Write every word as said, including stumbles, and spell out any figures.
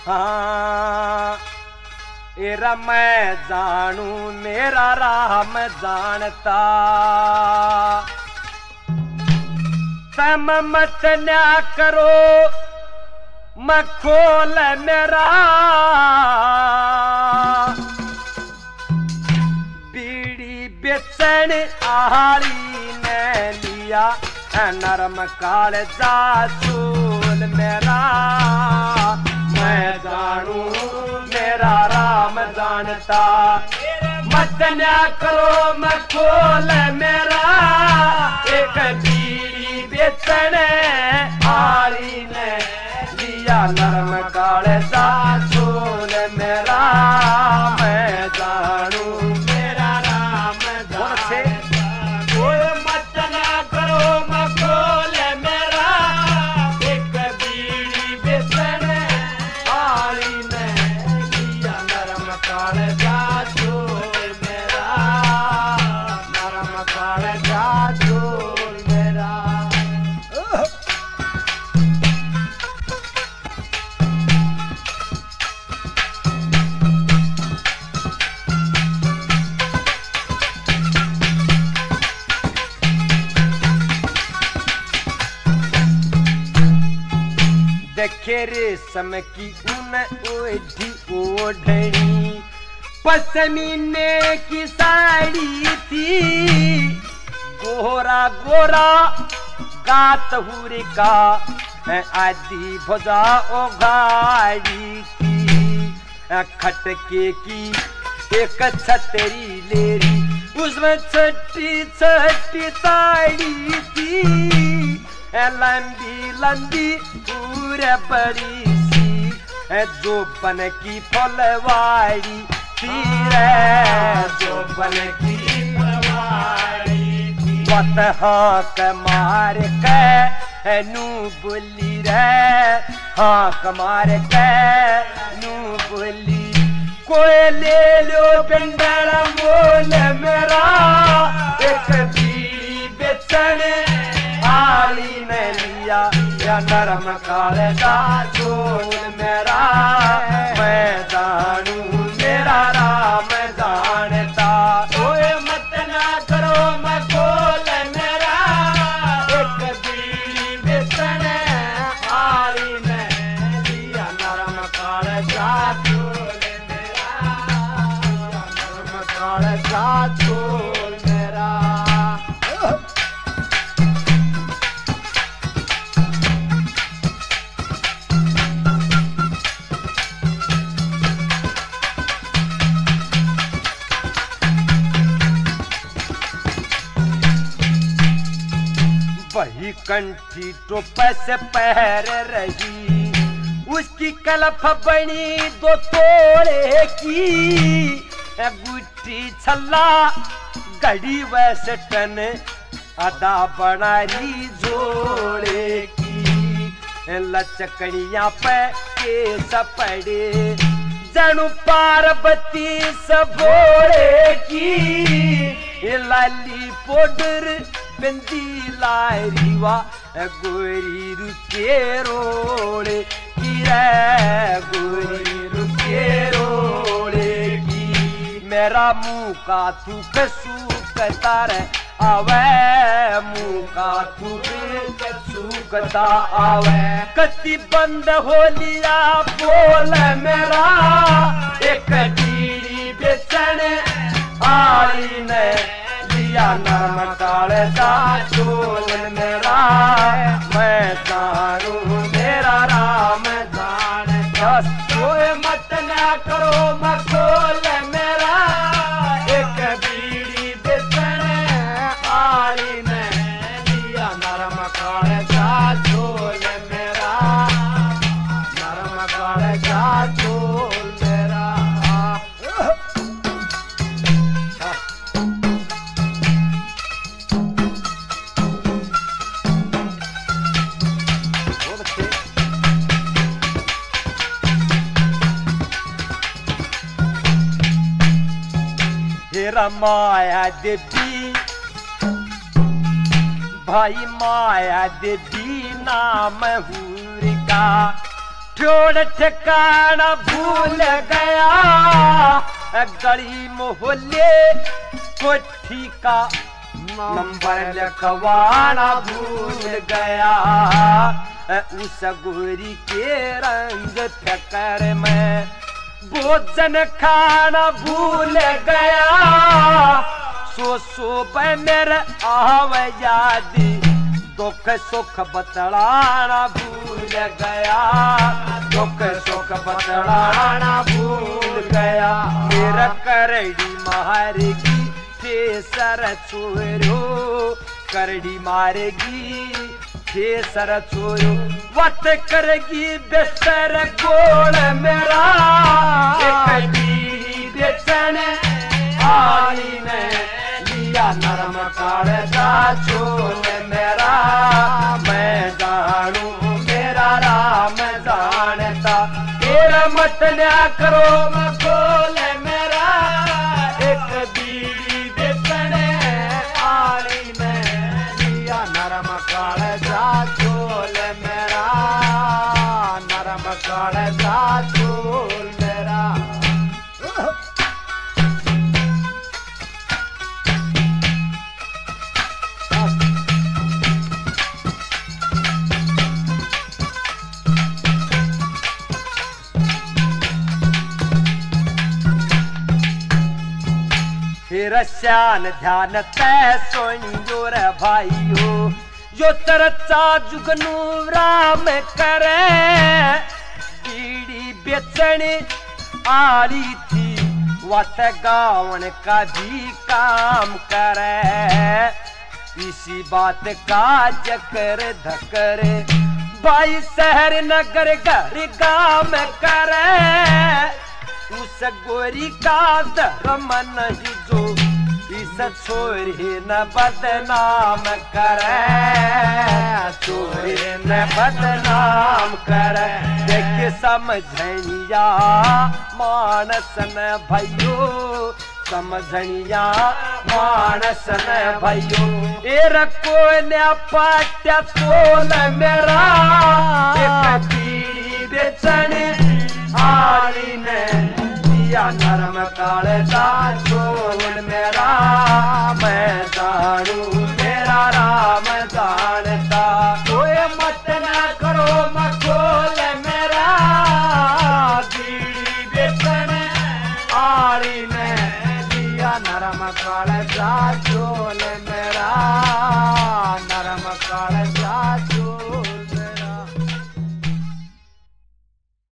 हाँ एरा मैं जानू मेरा राम जानता तम मत न्या करो मैं खोल मेरा बीड़ी बेचन आली ने लिया नरम काल जासूल मेरा मैं जानू मेरा राम जानता मत न्या करो मैं खोल मेरा एक बीड़ी बेचन आली ने लिया नरम काल जासूल मेरा मैं जानू मेरा राम जानता मत न्या करो मैं खोल मेरा एक बीड़ी बेचन आली ने लिया नरम काल जासूल मेरा नरम काल जासूल मेरा देखे रेशम की ऊन ओढ़ी ओढ़नी पश्मीने की साड़ी थी गोरा गोरा गात हुरी का आदि भुजा ओघाड़ी थी खटके की एक छतरी लेरी उसमें छठी छठी साड़ी थी लंबी लंबी पूरे बड़ी सी जो बन की फलवाड़ी थी रे जो बन की फलवाड़ी थी वत हाँक मार के नू बोली रे हाँक मार के नू बोली कोई ले लो पिंडरा मोल मेरा एक बीड़ी बेचन आली ने लिया या नरम काल जासूल मेरा मैं जानू मेरा राम जानता ओए मत ना करो मैं खोल मेरा एक बीड़ी बेचन आली ने लिया नरम काल जासूल मेरा नरम काल जासूल मेरा वही कंठी टोपे से पहर रही उसकी कलफ बनी दो तोड़े की गुट्टी छल्ला गड़ी वैसे टन अदा बनारी जोड़े की लचकड़िया पे के सपड़े जनु पार्वती सबोड़े की लाली पोडर बिंदी लारीवा गोरी रुके रोड़े की रे गोरी रुके रोड़े की मेरा मुँह का थूक सूखता रे आवे मुँह का थूक सूखता आवे कति बंद हो लिया बोल मेरा एक बीड़ी बेचन आली ने लिया नरम काल जासूल मेरा मैं जानू मेरा राम जानता कोई मत ना करो मैं खोल मेरा एक बीड़ी बेचन आली ने लिया नरम काल जासूल मेरा नरम काल जासूल मेरा तेरा माया देवी भाई माया देवी नाम हूर का ठोड़ ठिकाना भूल गया, गली मोहल्ले कोठी का नंबर लिखवाना भूल गया। उस गोरी के रंग फिकर में भोजन खाना भूल गया। सो सो मेरे आव यादी, दुख सुख बतलाना भूल गया, दुख सुख बतलाना भूल गया। मेरा करड़ी मारेगी ठेसर छोरो, करड़ी मारेगी ठेसर छोरो। वत करेगी बिस्तर गोल मेरा, एक बीड़ी बेचन आली ने लिया नरम काढ़ा चोल मेरा। मैं जानू मेरा राम जानता, तेरा मत ना करो मखोल मेरा। एक बीड़ी बेचने आली में लिया नरम काढ़ा चोल मेरा, नरम काढ़ा चोल मेरा। फिर श्यान ध्यान तय सोइयो रे भाइयो, यो तरचा जुगनू राम करे। बीड़ी बेचने आली थी, वत गावन का भी काम करे। इसी बात का जकर धकर भाई शहर नगर घर गांव करे। उस गोरी का धर्म नहीं जो इस छोरी न बदनाम करे, छोरी न बदनाम करे। देख समझनिया मानस न भयो, समझनिया मानस न भयो। ए रखो न पाट्या तोल मेरा, एक बीड़ी बेचने आली ने लिया नरम काढ़ा चोल